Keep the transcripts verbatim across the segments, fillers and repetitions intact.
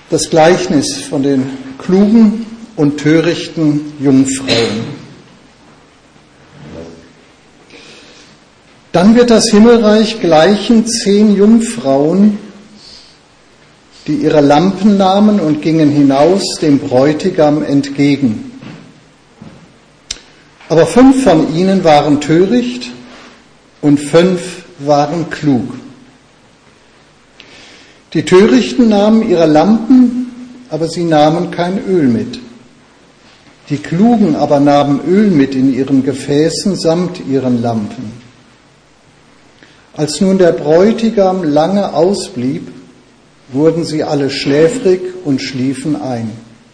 Das Gleichnis von den klugen und törichten Jungfrauen. Dann wird das Himmelreich gleichen zehn Jungfrauen, die ihre Lampen nahmen und gingen hinaus dem Bräutigam entgegen. Aber fünf von ihnen waren töricht und fünf waren klug. Die Törichten nahmen ihre Lampen, aber sie nahmen kein Öl mit. Die Klugen aber nahmen Öl mit in ihren Gefäßen samt ihren Lampen. Als nun der Bräutigam lange ausblieb, wurden sie alle schläfrig und schliefen ein.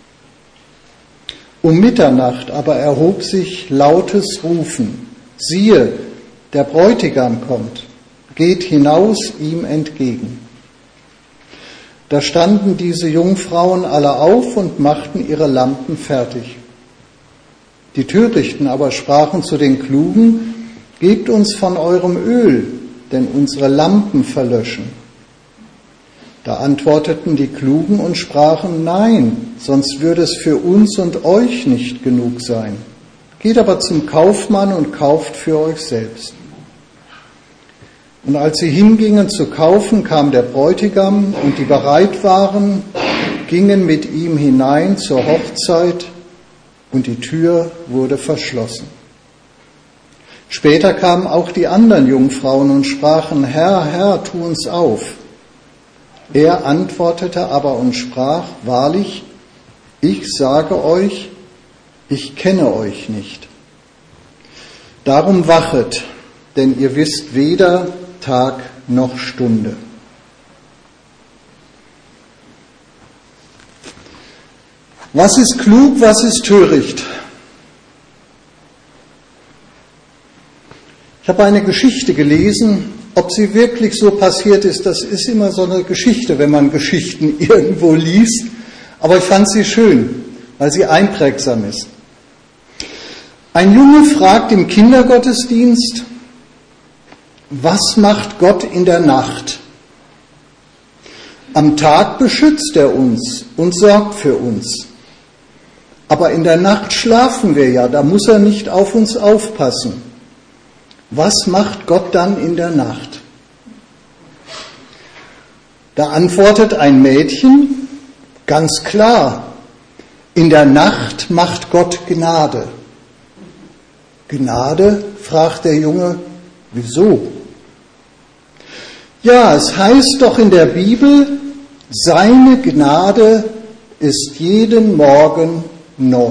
Um Mitternacht aber erhob sich lautes Rufen: Siehe, der Bräutigam kommt, geht hinaus ihm entgegen. Da standen diese Jungfrauen alle auf und machten ihre Lampen fertig. Die Törichten aber sprachen zu den Klugen: Gebt uns von eurem Öl, denn unsere Lampen verlöschen. Da antworteten die Klugen und sprachen: Nein, sonst würde es für uns und euch nicht genug sein. Geht aber zum Kaufmann und kauft für euch selbst. Und als sie hingingen zu kaufen, kam der Bräutigam, und die bereit waren, gingen mit ihm hinein zur Hochzeit, und die Tür wurde verschlossen. Später kamen auch die anderen Jungfrauen und sprachen: Herr, Herr, tu uns auf. Er antwortete aber und sprach: Wahrlich, ich sage euch, ich kenne euch nicht. Darum wachet, denn ihr wisst weder Tag noch Stunde. Was ist klug, was ist töricht? Ich habe eine Geschichte gelesen. Ob sie wirklich so passiert ist, das ist immer so eine Geschichte, wenn man Geschichten irgendwo liest. Aber ich fand sie schön, weil sie einprägsam ist. Ein Junge fragt im Kindergottesdienst: Was macht Gott in der Nacht? Am Tag beschützt er uns und sorgt für uns. Aber in der Nacht schlafen wir ja, da muss er nicht auf uns aufpassen. Was macht Gott dann in der Nacht? Da antwortet ein Mädchen: Ganz klar, in der Nacht macht Gott Gnade. Gnade? Fragt der Junge. Wieso? Ja, es heißt doch in der Bibel, seine Gnade ist jeden Morgen neu.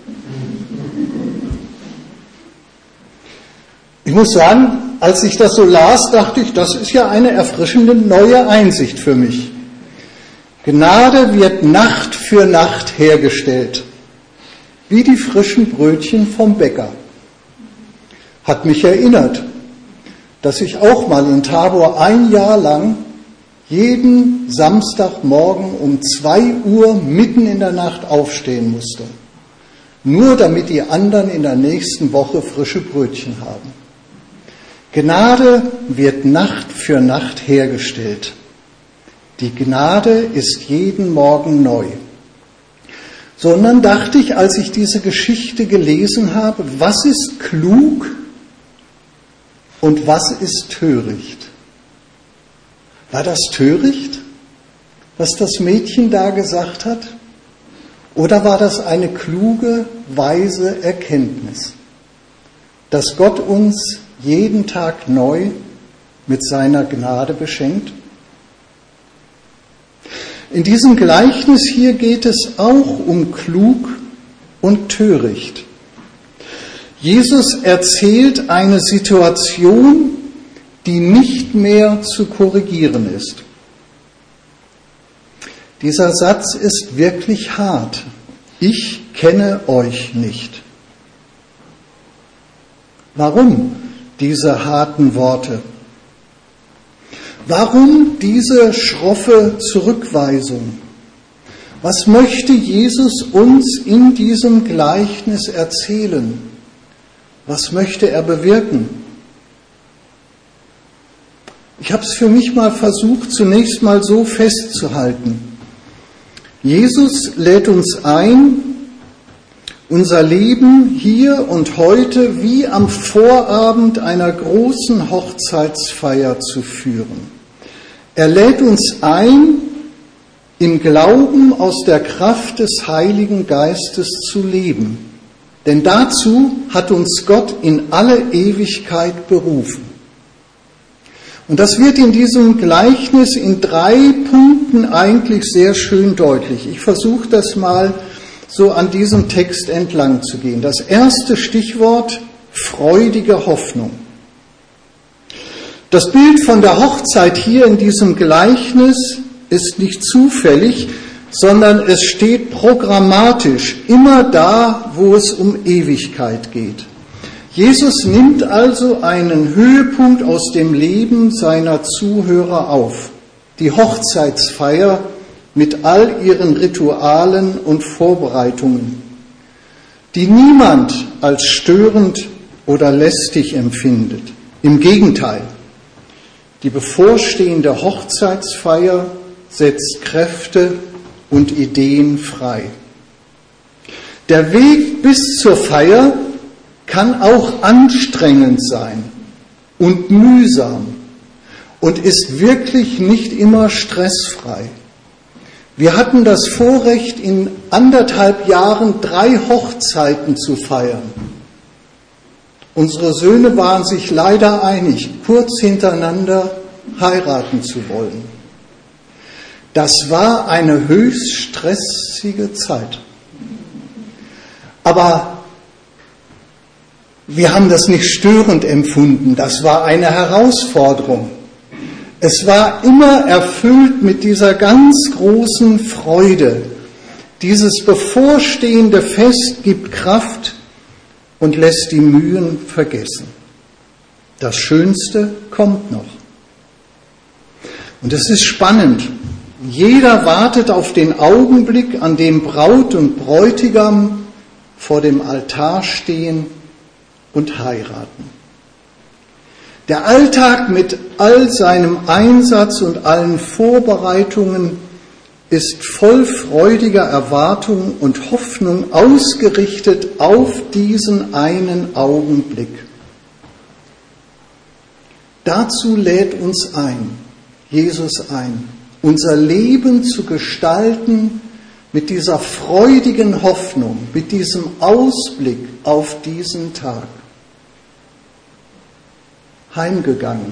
Ich muss sagen, als ich das so las, dachte ich, das ist ja eine erfrischende neue Einsicht für mich. Gnade wird Nacht für Nacht hergestellt, wie die frischen Brötchen vom Bäcker. Hat mich erinnert, dass ich auch mal in Tabor ein Jahr lang jeden Samstagmorgen um zwei Uhr mitten in der Nacht aufstehen musste. Nur damit die anderen in der nächsten Woche frische Brötchen haben. Gnade wird Nacht für Nacht hergestellt. Die Gnade ist jeden Morgen neu. So, und dann dachte ich, als ich diese Geschichte gelesen habe, was ist klug und was ist töricht? War das töricht, was das Mädchen da gesagt hat? Oder war das eine kluge, weise Erkenntnis, dass Gott uns jeden Tag neu mit seiner Gnade beschenkt? In diesem Gleichnis hier geht es auch um klug und töricht. Jesus erzählt eine Situation, die nicht mehr zu korrigieren ist. Dieser Satz ist wirklich hart. Ich kenne euch nicht. Warum diese harten Worte? Warum diese schroffe Zurückweisung? Was möchte Jesus uns in diesem Gleichnis erzählen? Was möchte er bewirken? Ich habe es für mich mal versucht, zunächst mal so festzuhalten. Jesus lädt uns ein, unser Leben hier und heute wie am Vorabend einer großen Hochzeitsfeier zu führen. Er lädt uns ein, im Glauben aus der Kraft des Heiligen Geistes zu leben. Denn dazu hat uns Gott in alle Ewigkeit berufen. Und das wird in diesem Gleichnis in drei Punkten eigentlich sehr schön deutlich. Ich versuche das mal so an diesem Text entlang zu gehen. Das erste Stichwort: freudige Hoffnung. Das Bild von der Hochzeit hier in diesem Gleichnis ist nicht zufällig, sondern es steht programmatisch immer da, wo es um Ewigkeit geht. Jesus nimmt also einen Höhepunkt aus dem Leben seiner Zuhörer auf, die Hochzeitsfeier mit all ihren Ritualen und Vorbereitungen, die niemand als störend oder lästig empfindet. Im Gegenteil, die bevorstehende Hochzeitsfeier setzt Kräfte und Ideen frei. Der Weg bis zur Feier kann auch anstrengend sein und mühsam und ist wirklich nicht immer stressfrei. Wir hatten das Vorrecht, in anderthalb Jahren drei Hochzeiten zu feiern. Unsere Söhne waren sich leider einig, kurz hintereinander heiraten zu wollen. Das war eine höchst stressige Zeit. Aber wir haben das nicht störend empfunden. Das war eine Herausforderung. Es war immer erfüllt mit dieser ganz großen Freude. Dieses bevorstehende Fest gibt Kraft und lässt die Mühen vergessen. Das Schönste kommt noch. Und es ist spannend. Jeder wartet auf den Augenblick, an dem Braut und Bräutigam vor dem Altar stehen und heiraten. Der Alltag mit all seinem Einsatz und allen Vorbereitungen ist voll freudiger Erwartung und Hoffnung ausgerichtet auf diesen einen Augenblick. Dazu lädt uns ein, Jesus ein, unser Leben zu gestalten mit dieser freudigen Hoffnung, mit diesem Ausblick auf diesen Tag. Heimgegangen.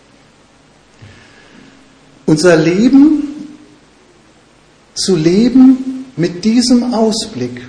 Unser Leben zu leben mit diesem Ausblick.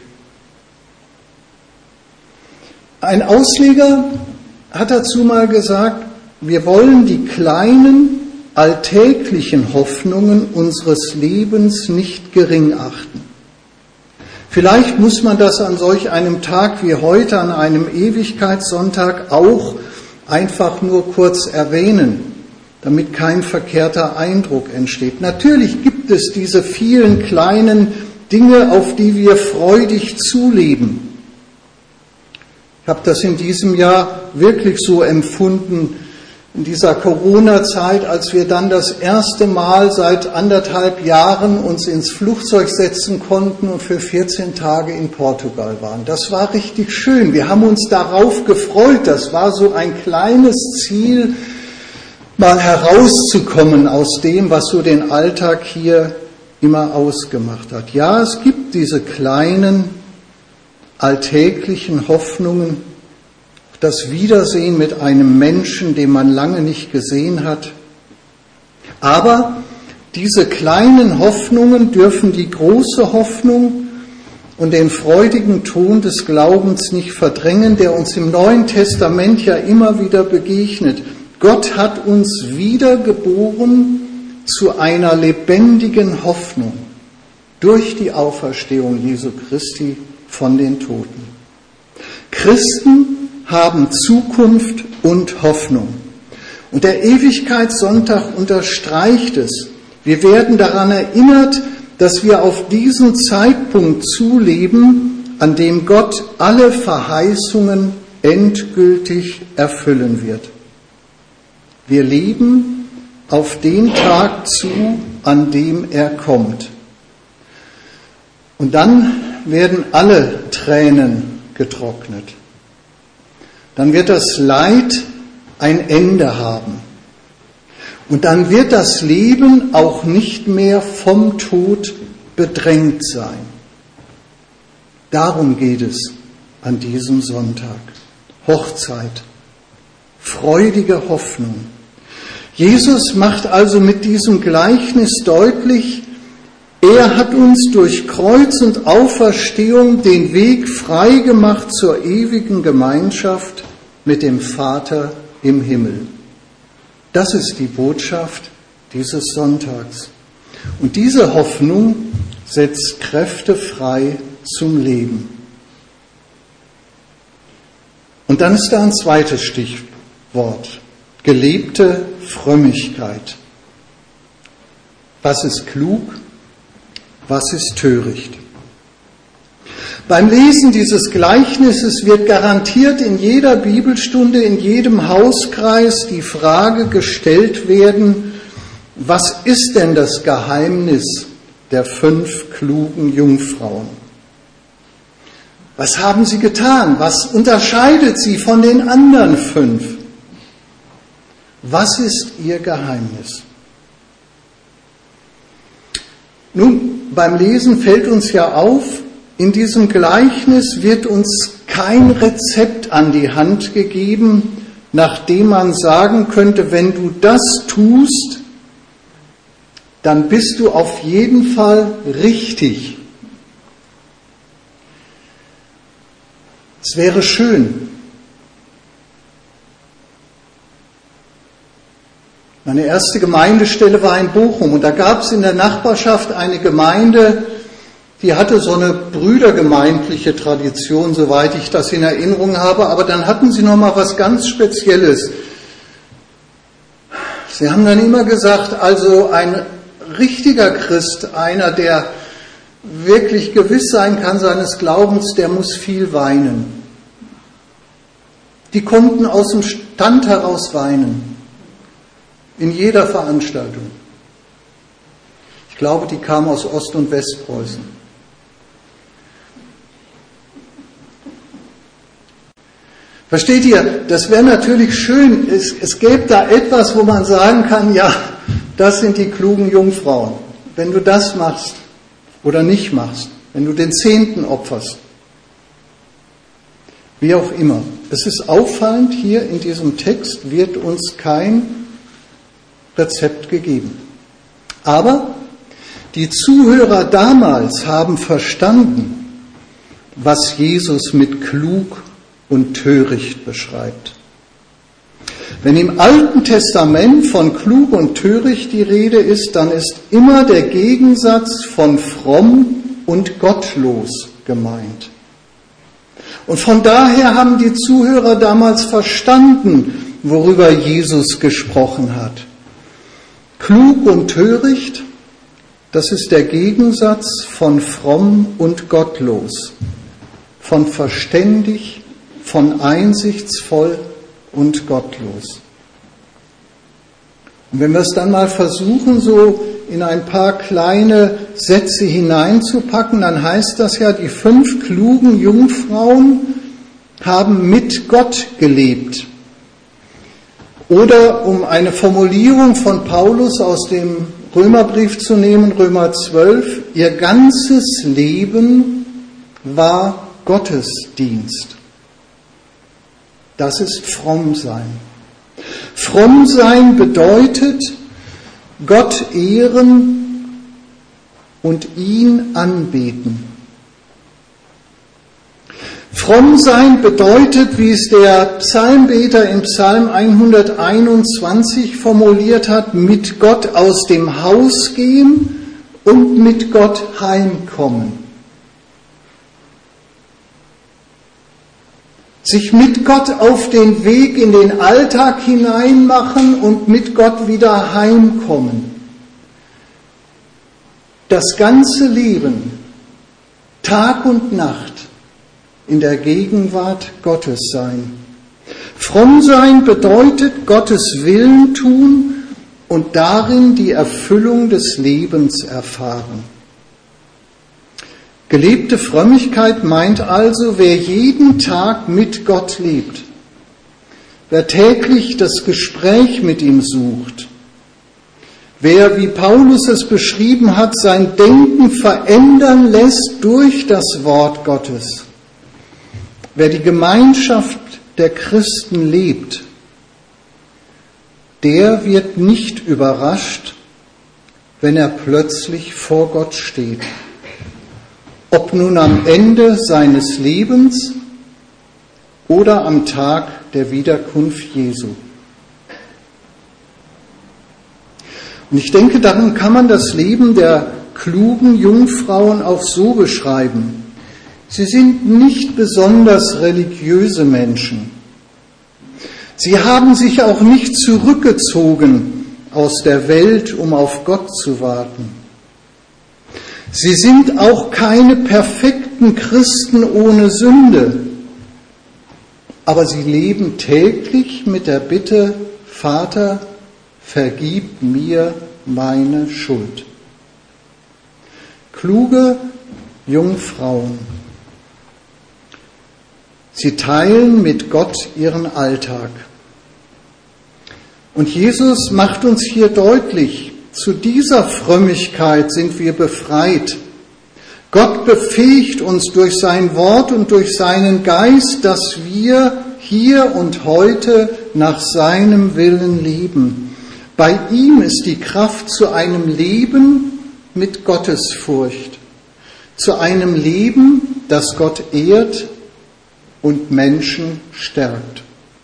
Ein Ausleger hat dazu mal gesagt, wir wollen die kleinen, alltäglichen Hoffnungen unseres Lebens nicht gering achten. Vielleicht muss man das an solch einem Tag wie heute, an einem Ewigkeitssonntag, auch einfach nur kurz erwähnen, damit kein verkehrter Eindruck entsteht. Natürlich gibt es diese vielen kleinen Dinge, auf die wir freudig zuleben. Ich habe das in diesem Jahr wirklich so empfunden, in dieser Corona-Zeit, als wir dann das erste Mal seit anderthalb Jahren uns ins Flugzeug setzen konnten und für vierzehn Tage in Portugal waren. Das war richtig schön. Wir haben uns darauf gefreut. Das war so ein kleines Ziel, mal herauszukommen aus dem, was so den Alltag hier immer ausgemacht hat. Ja, es gibt diese kleinen, alltäglichen Hoffnungen, das Wiedersehen mit einem Menschen, den man lange nicht gesehen hat. Aber diese kleinen Hoffnungen dürfen die große Hoffnung und den freudigen Ton des Glaubens nicht verdrängen, der uns im Neuen Testament ja immer wieder begegnet. Gott hat uns wiedergeboren zu einer lebendigen Hoffnung durch die Auferstehung Jesu Christi von den Toten. Christen haben Zukunft und Hoffnung. Und der Ewigkeitssonntag unterstreicht es. Wir werden daran erinnert, dass wir auf diesen Zeitpunkt zuleben, an dem Gott alle Verheißungen endgültig erfüllen wird. Wir leben auf den Tag zu, an dem er kommt. Und dann werden alle Tränen getrocknet. Dann wird das Leid ein Ende haben. Und dann wird das Leben auch nicht mehr vom Tod bedrängt sein. Darum geht es an diesem Sonntag. Hochzeit, freudige Hoffnung. Jesus macht also mit diesem Gleichnis deutlich, er hat uns durch Kreuz und Auferstehung den Weg frei gemacht zur ewigen Gemeinschaft mit dem Vater im Himmel. Das ist die Botschaft dieses Sonntags. Und diese Hoffnung setzt Kräfte frei zum Leben. Und dann ist da ein zweites Stichwort. Gelebte Frömmigkeit. Was ist klug? Was ist töricht? Beim Lesen dieses Gleichnisses wird garantiert in jeder Bibelstunde, in jedem Hauskreis die Frage gestellt werden, was ist denn das Geheimnis der fünf klugen Jungfrauen? Was haben sie getan? Was unterscheidet sie von den anderen fünf? Was ist ihr Geheimnis? Nun, beim Lesen fällt uns ja auf, in diesem Gleichnis wird uns kein Rezept an die Hand gegeben, nach dem man sagen könnte, wenn du das tust, dann bist du auf jeden Fall richtig. Es wäre schön. Meine erste Gemeindestelle war in Bochum und da gab es in der Nachbarschaft eine Gemeinde, die hatte so eine brüdergemeindliche Tradition, soweit ich das in Erinnerung habe, aber dann hatten sie noch mal was ganz Spezielles. Sie haben dann immer gesagt, also ein richtiger Christ, einer, der wirklich gewiss sein kann seines Glaubens, der muss viel weinen. Die konnten aus dem Stand heraus weinen. In jeder Veranstaltung. Ich glaube, die kamen aus Ost- und Westpreußen. Versteht ihr, das wäre natürlich schön, es, es gäbe da etwas, wo man sagen kann, ja, das sind die klugen Jungfrauen. Wenn du das machst oder nicht machst, wenn du den Zehnten opferst, wie auch immer. Es ist auffallend, hier in diesem Text wird uns kein Rezept gegeben. Aber die Zuhörer damals haben verstanden, was Jesus mit klug und töricht beschreibt. Wenn im Alten Testament von klug und töricht die Rede ist, dann ist immer der Gegensatz von fromm und gottlos gemeint. Und von daher haben die Zuhörer damals verstanden, worüber Jesus gesprochen hat. Klug und töricht, das ist der Gegensatz von fromm und gottlos, von verständig, von einsichtsvoll und gottlos. Und wenn wir es dann mal versuchen, so in ein paar kleine Sätze hineinzupacken, dann heißt das ja, die fünf klugen Jungfrauen haben mit Gott gelebt. Oder um eine Formulierung von Paulus aus dem Römerbrief zu nehmen, Römer zwölf, ihr ganzes Leben war Gottesdienst. Das ist fromm sein. Fromm sein bedeutet Gott ehren und ihn anbeten. Fromm sein bedeutet, wie es der Psalmbeter im Psalm hunderteinundzwanzig formuliert hat, mit Gott aus dem Haus gehen und mit Gott heimkommen. Sich mit Gott auf den Weg in den Alltag hineinmachen und mit Gott wieder heimkommen. Das ganze Leben, Tag und Nacht, in der Gegenwart Gottes sein. Fromm sein bedeutet Gottes Willen tun und darin die Erfüllung des Lebens erfahren. Gelebte Frömmigkeit meint also, wer jeden Tag mit Gott lebt, wer täglich das Gespräch mit ihm sucht, wer, wie Paulus es beschrieben hat, sein Denken verändern lässt durch das Wort Gottes, wer die Gemeinschaft der Christen lebt, der wird nicht überrascht, wenn er plötzlich vor Gott steht. Ob nun am Ende seines Lebens oder am Tag der Wiederkunft Jesu. Und ich denke, darin kann man das Leben der klugen Jungfrauen auch so beschreiben. Sie sind nicht besonders religiöse Menschen. Sie haben sich auch nicht zurückgezogen aus der Welt, um auf Gott zu warten. Sie sind auch keine perfekten Christen ohne Sünde, aber sie leben täglich mit der Bitte, Vater, vergib mir meine Schuld. Kluge Jungfrauen. Sie teilen mit Gott ihren Alltag. Und Jesus macht uns hier deutlich, zu dieser Frömmigkeit sind wir befreit. Gott befähigt uns durch sein Wort und durch seinen Geist, dass wir hier und heute nach seinem Willen leben. Bei ihm ist die Kraft zu einem Leben mit Gottesfurcht, zu einem Leben, das Gott ehrt und Menschen stärkt.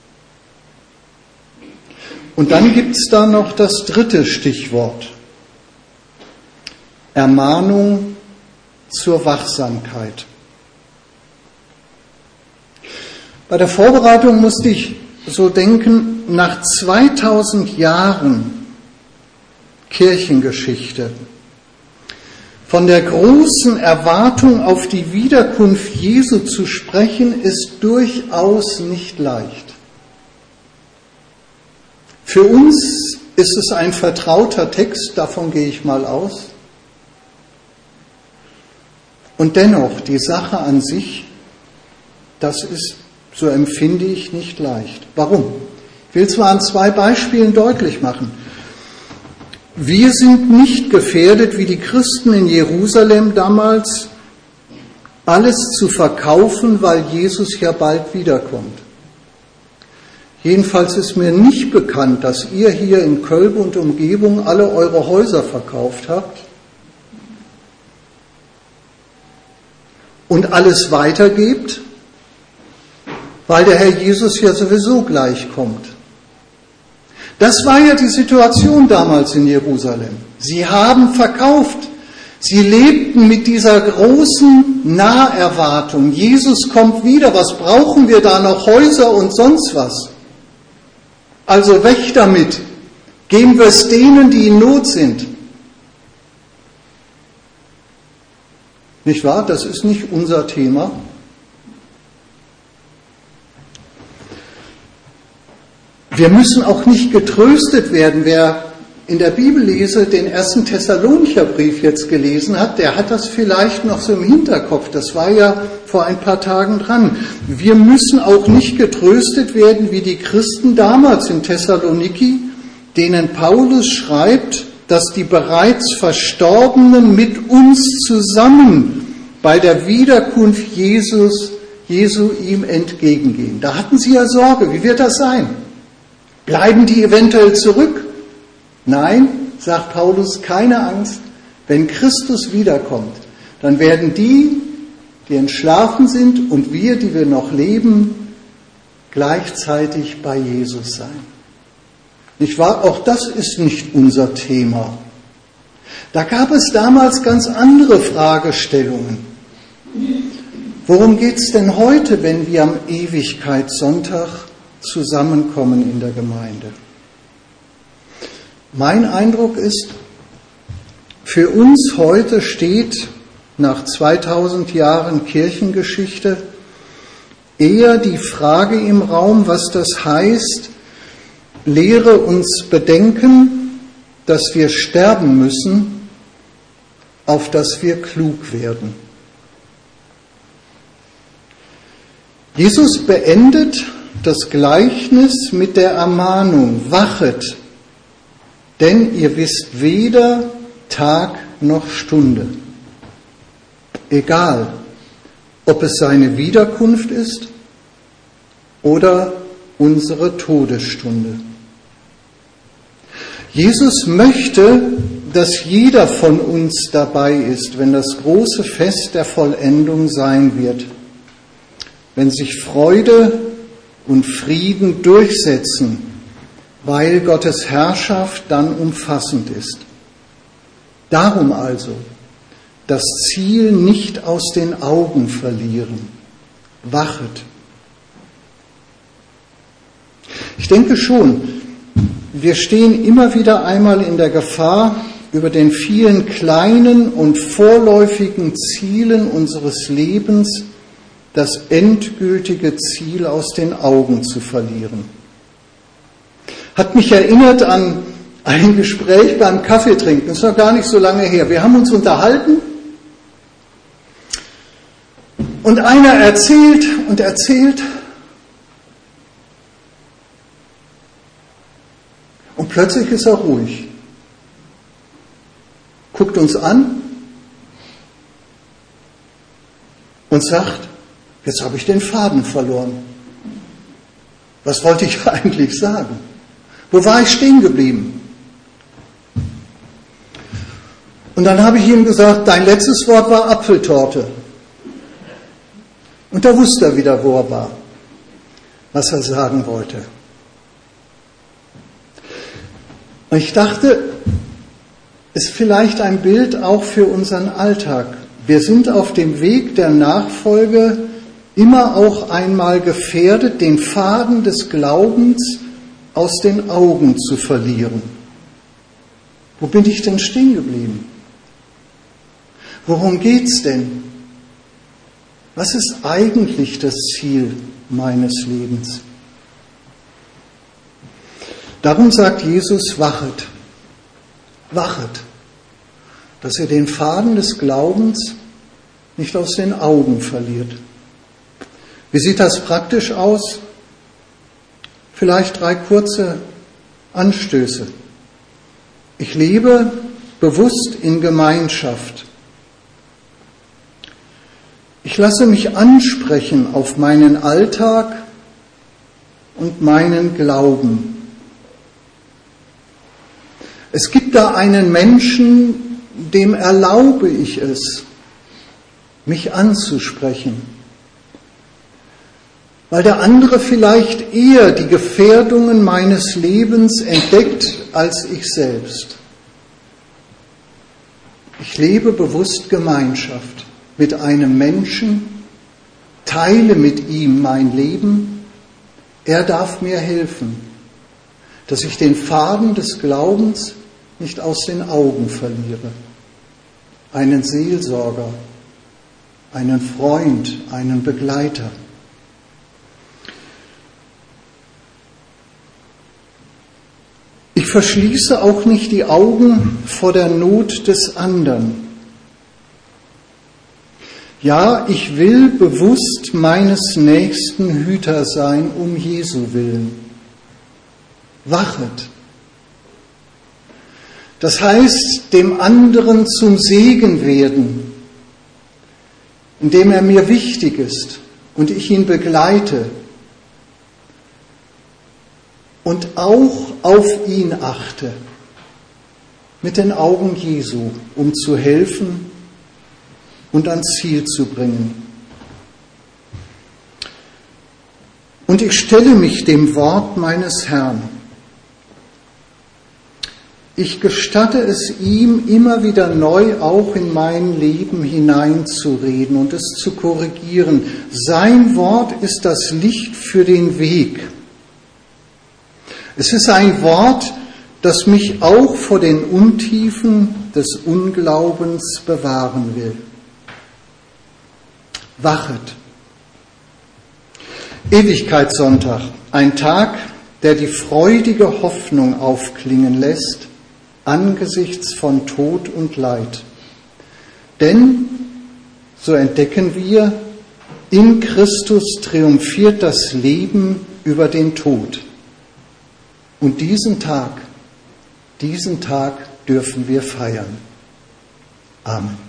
Und dann gibt es da noch das dritte Stichwort. Ermahnung zur Wachsamkeit. Bei der Vorbereitung musste ich so denken, nach zweitausend Jahren Kirchengeschichte, von der großen Erwartung auf die Wiederkunft Jesu zu sprechen, ist durchaus nicht leicht. Für uns ist es ein vertrauter Text, davon gehe ich mal aus. Und dennoch, die Sache an sich, das ist, so empfinde ich, nicht leicht. Warum? Ich will zwar an zwei Beispielen deutlich machen. Wir sind nicht gefährdet, wie die Christen in Jerusalem damals, alles zu verkaufen, weil Jesus ja bald wiederkommt. Jedenfalls ist mir nicht bekannt, dass ihr hier in Köln und Umgebung alle eure Häuser verkauft habt und alles weitergebt, weil der Herr Jesus ja sowieso gleich kommt. Das war ja die Situation damals in Jerusalem. Sie haben verkauft. Sie lebten mit dieser großen Naherwartung. Jesus kommt wieder. Was brauchen wir da noch? Häuser und sonst was. Also weg damit. Geben wir es denen, die in Not sind. Nicht wahr? Das ist nicht unser Thema. Wir müssen auch nicht getröstet werden. Wer in der Bibellese den ersten Thessalonicher Brief jetzt gelesen hat, der hat das vielleicht noch so im Hinterkopf. Das war ja vor ein paar Tagen dran. Wir müssen auch nicht getröstet werden wie die Christen damals in Thessaloniki, denen Paulus schreibt, dass die bereits Verstorbenen mit uns zusammen bei der Wiederkunft Jesus, Jesu ihm entgegengehen. Da hatten sie ja Sorge. Wie wird das sein? Bleiben die eventuell zurück? Nein, sagt Paulus, keine Angst. Wenn Christus wiederkommt, dann werden die, die entschlafen sind und wir, die wir noch leben, gleichzeitig bei Jesus sein. Nicht wahr? Auch das ist nicht unser Thema. Da gab es damals ganz andere Fragestellungen. Worum geht es denn heute, wenn wir am Ewigkeitssonntag zusammenkommen in der Gemeinde? Mein Eindruck ist, für uns heute steht nach zweitausend Jahren Kirchengeschichte eher die Frage im Raum, was das heißt, lehre uns bedenken, dass wir sterben müssen, auf dass wir klug werden. Jesus beendet das Gleichnis mit der Ermahnung: Wachet, denn ihr wisst weder Tag noch Stunde. Egal, ob es seine Wiederkunft ist oder unsere Todesstunde. Jesus möchte, dass jeder von uns dabei ist, wenn das große Fest der Vollendung sein wird, wenn sich Freude und Frieden durchsetzen, weil Gottes Herrschaft dann umfassend ist. Darum also das Ziel nicht aus den Augen verlieren. Wachet. Ich denke schon, wir stehen immer wieder einmal in der Gefahr, über den vielen kleinen und vorläufigen Zielen unseres Lebens das endgültige Ziel aus den Augen zu verlieren. Hat mich erinnert an ein Gespräch beim Kaffeetrinken, das ist noch gar nicht so lange her. Wir haben uns unterhalten und einer erzählt und erzählt und plötzlich ist er ruhig, guckt uns an und sagt: Jetzt habe ich den Faden verloren. Was wollte ich eigentlich sagen? Wo war ich stehen geblieben? Und dann habe ich ihm gesagt, dein letztes Wort war Apfeltorte. Und da wusste er wieder, wo er war, was er sagen wollte. Und ich dachte, ist vielleicht ein Bild auch für unseren Alltag. Wir sind auf dem Weg der Nachfolge immer auch einmal gefährdet, den Faden des Glaubens aus den Augen zu verlieren. Wo bin ich denn stehen geblieben? Worum geht's denn? Was ist eigentlich das Ziel meines Lebens? Darum sagt Jesus, wachet, wachet, dass ihr den Faden des Glaubens nicht aus den Augen verliert. Wie sieht das praktisch aus? Vielleicht drei kurze Anstöße. Ich lebe bewusst in Gemeinschaft. Ich lasse mich ansprechen auf meinen Alltag und meinen Glauben. Es gibt da einen Menschen, dem erlaube ich es, mich anzusprechen, weil der andere vielleicht eher die Gefährdungen meines Lebens entdeckt als ich selbst. Ich lebe bewusst Gemeinschaft mit einem Menschen, teile mit ihm mein Leben, er darf mir helfen, dass ich den Faden des Glaubens nicht aus den Augen verliere. Einen Seelsorger, einen Freund, einen Begleiter. Ich verschließe auch nicht die Augen vor der Not des anderen. Ja, ich will bewusst meines Nächsten Hüter sein, um Jesu willen. Wachet. Das heißt, dem anderen zum Segen werden, indem er mir wichtig ist und ich ihn begleite und auch auf ihn achte, mit den Augen Jesu, um zu helfen und ans Ziel zu bringen. Und ich stelle mich dem Wort meines Herrn. Ich gestatte es ihm immer wieder neu auch in mein Leben hineinzureden und es zu korrigieren. Sein Wort ist das Licht für den Weg. Es ist ein Wort, das mich auch vor den Untiefen des Unglaubens bewahren will. Wachet. Ewigkeitssonntag, ein Tag, der die freudige Hoffnung aufklingen lässt, angesichts von Tod und Leid. Denn, so entdecken wir, In Christus triumphiert das Leben über den Tod. Und diesen Tag, diesen Tag dürfen wir feiern. Amen.